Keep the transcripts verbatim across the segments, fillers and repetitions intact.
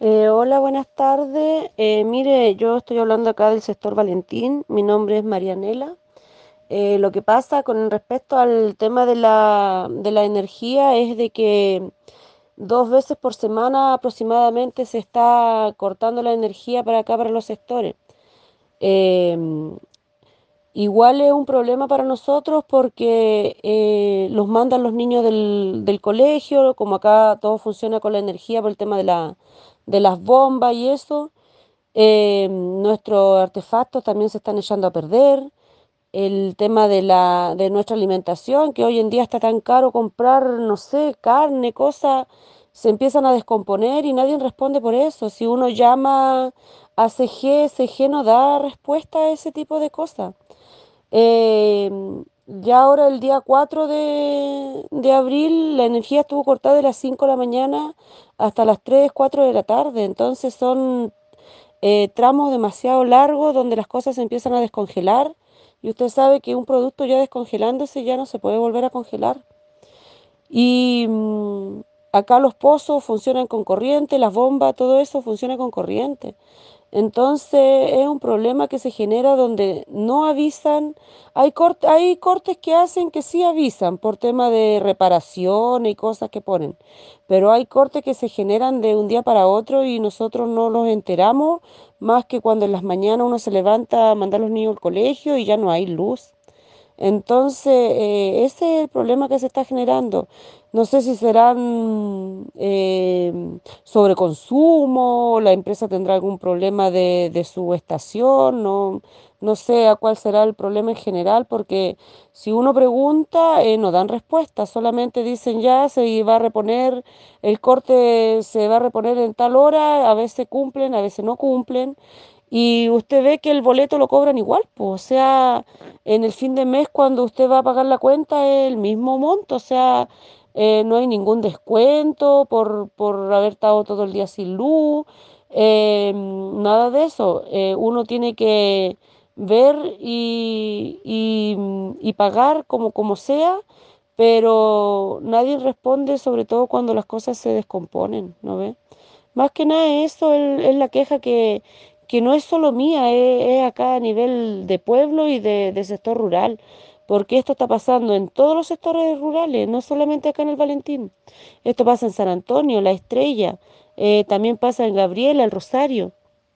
Eh, hola, buenas tardes. Eh, mire, yo estoy hablando acá del sector Valentín. Mi nombre es Marianela. Eh, lo que pasa con respecto al tema de la, de la energía es de que dos veces por semana aproximadamente se está cortando la energía para acá, para los sectores. Em, Igual es un problema para nosotros porque eh, los mandan los niños del, del colegio, como acá todo funciona con la energía por el tema de la, de las bombas y eso. Eh, nuestros artefactos también se están echando a perder. El tema de la, de nuestra alimentación, que hoy en día está tan caro comprar, no sé, carne, cosas, se empiezan a descomponer y nadie responde por eso. Si uno llama a C G, C G no da respuesta a ese tipo de cosas. Eh, ya ahora el día cuatro de, de abril la energía estuvo cortada de las cinco de la mañana hasta las tres cuatro de la tarde. Entonces son eh, tramos demasiado largos donde las cosas se empiezan a descongelar y usted sabe que un producto ya descongelándose ya no se puede volver a congelar. Y mm, acá los pozos funcionan con corriente, las bombas, todo eso funciona con corriente. Entonces es un problema que se genera donde no avisan. Hay corte- hay cortes que hacen que sí avisan por tema de reparación y cosas que ponen, pero hay cortes que se generan de un día para otro y nosotros no los enteramos más que cuando en las mañanas uno se levanta a mandar a los niños al colegio y ya no hay luz. Entonces, eh, ese es el problema que se está generando. No sé si serán eh, sobreconsumo, la empresa tendrá algún problema de, de su estación, no, no sé a cuál será el problema en general, porque si uno pregunta, eh, no dan respuesta, solamente dicen ya se va a reponer, el corte se va a reponer en tal hora, a veces cumplen, a veces no cumplen. Y usted ve que el boleto lo cobran igual, pues, o sea, en el fin de mes cuando usted va a pagar la cuenta es el mismo monto, o sea, eh, no hay ningún descuento por, por haber estado todo el día sin luz, eh, nada de eso. Eh, uno tiene que ver y, y, y pagar como, como sea, pero nadie responde, sobre todo cuando las cosas se descomponen, ¿no ve? Más que nada eso es, es la queja que, que no es solo mía, es, es acá a nivel de pueblo y de, de sector rural, porque esto está pasando en todos los sectores rurales, no solamente acá en el Valentín. Esto pasa en San Antonio, La Estrella, eh, también pasa en Gabriela, El Rosario.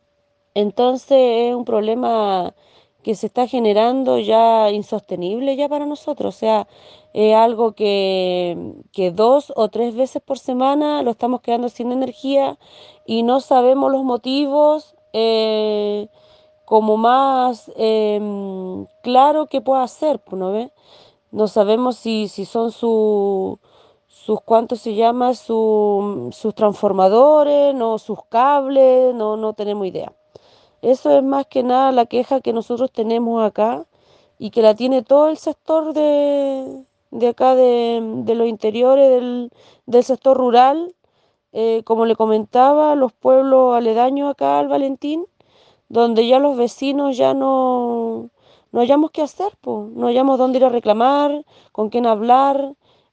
Entonces es un problema que se está generando ya insostenible ya para nosotros. O sea, es algo que, que dos o tres veces por semana lo estamos quedando sin energía y no sabemos los motivos eh, como más em, claro que pueda ser, pues, ¿no ve? No sabemos si, si son su, sus, ¿cuánto se llama? Su, sus transformadores, no sus cables, no, no tenemos idea. Eso es más que nada la queja que nosotros tenemos acá y que la tiene todo el sector de, de acá de, de los interiores del, del sector rural. Eh, como le comentaba, los pueblos aledaños acá al Valentín, donde ya los vecinos ya no, no hallamos qué hacer, pues, no hallamos dónde ir a reclamar, con quién hablar,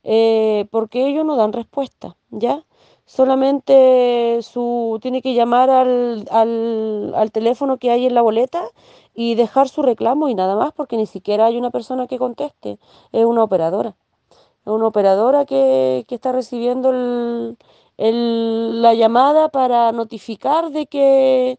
eh, porque ellos no dan respuesta, ¿ya? Solamente su, tiene que llamar al, al, al teléfono que hay en la boleta y dejar su reclamo y nada más, porque ni siquiera hay una persona que conteste, es una operadora. Es una operadora que, que está recibiendo el- el- la llamada para notificar de que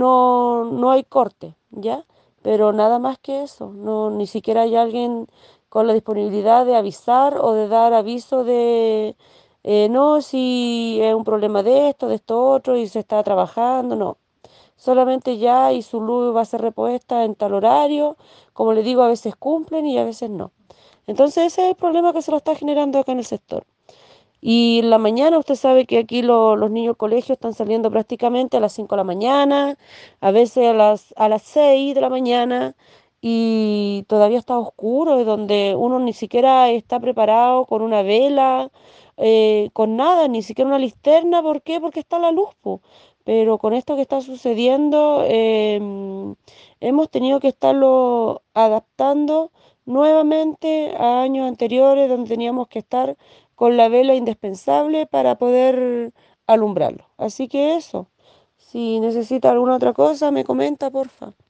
no, no hay corte, ¿ya? Pero nada más que eso, no, ni siquiera hay alguien con la disponibilidad de avisar o de dar aviso de, eh, no, si es un problema de esto, de esto otro y se está trabajando, no. Solamente ya y su luz va a ser repuesta en tal horario, como le digo, a veces cumplen y a veces no. Entonces ese es el problema que se lo está generando acá en el sector. Y en la mañana usted sabe que aquí lo- los niños del colegio están saliendo prácticamente a las cinco de la mañana, a veces a las, a las seis de la mañana y todavía está oscuro, y donde uno ni siquiera está preparado con una vela, eh, con nada, ni siquiera una linterna. ¿Por qué? Porque está la luz, po. Pero con esto que está sucediendo, em, hemos tenido que estarlo adaptando nuevamente a años anteriores donde teníamos que estar con la vela indispensable para poder alumbrarlo. Así que eso. Si necesita alguna otra cosa, me comenta, porfa.